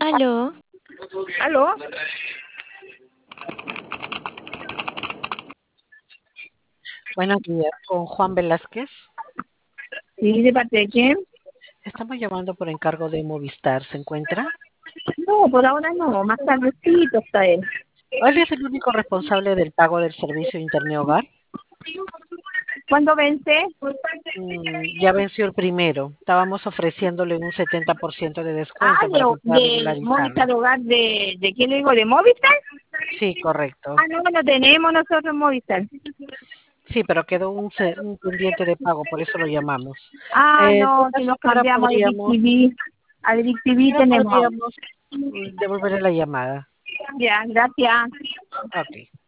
Aló, ¿Aló? Buenos días, con Juan Velázquez. Sí, ¿de parte de quién? Estamos llamando por encargo de Movistar. ¿Se encuentra? No, por ahora no, más tardecito está él. ¿Él es el único responsable del pago del servicio Internet Hogar? ¿Cuándo vence? Ya venció el primero. Estábamos ofreciéndole un 70% de Ah, descuento para que pueda de Movistar regularizarlo. Hogar, ¿de quién le digo? ¿De Movistar? Sí, correcto. Ah, no tenemos nosotros Movistar. Sí, pero quedó un pendiente de pago, por eso lo llamamos. Ah, En todo no, si caso, nos cambiamos a DirecTV ahora tenemos. podríamos devolverle la llamada. Ya, gracias. Ok.